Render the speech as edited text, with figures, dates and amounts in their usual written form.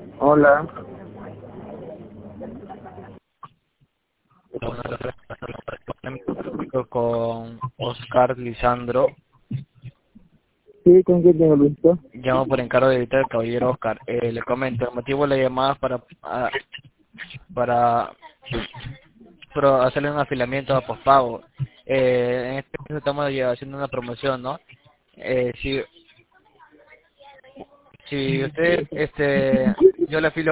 Hola. Con Oscar Lisandro. Sí, ¿con quién tengo el gusto? Llamo por encargo de editar el caballero Oscar. Le comento, el motivo de la llamada es para hacerle un afiliamiento a pospago. En este caso estamos haciendo una promoción, ¿no? Si usted, yo le afilio